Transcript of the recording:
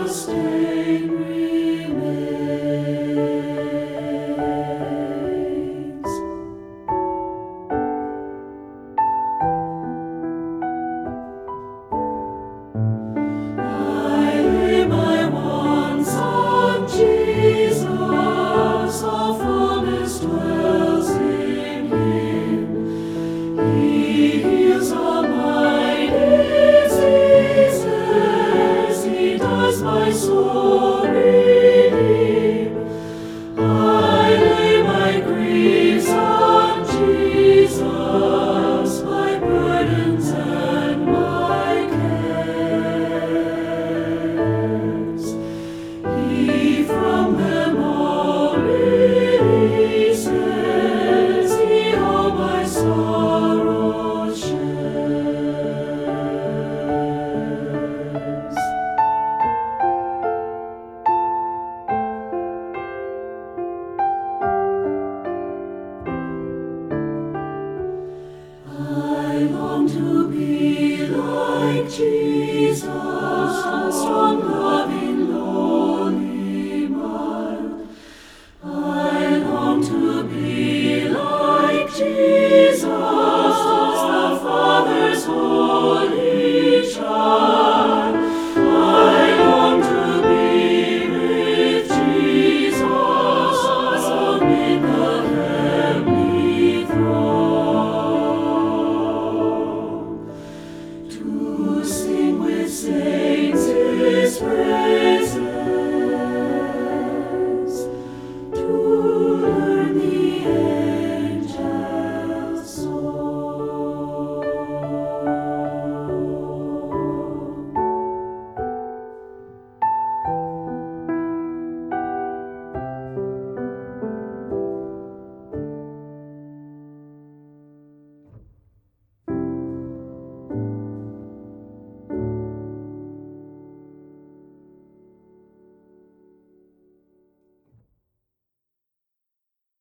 stain remains. I lay my wants on Jesus, all fullness dwells in Him. He heals all my diseases, He does my soul redeem. I lay my griefs on Jesus, my burdens and my cares. He from them all releases, He all my sorrows shares. I long to be like Jesus, strong, loving, lowly, mild. I long to be like Jesus, the Father's holy child. I long to be with Jesus amid the heavenly throng, to sing with saints His praise.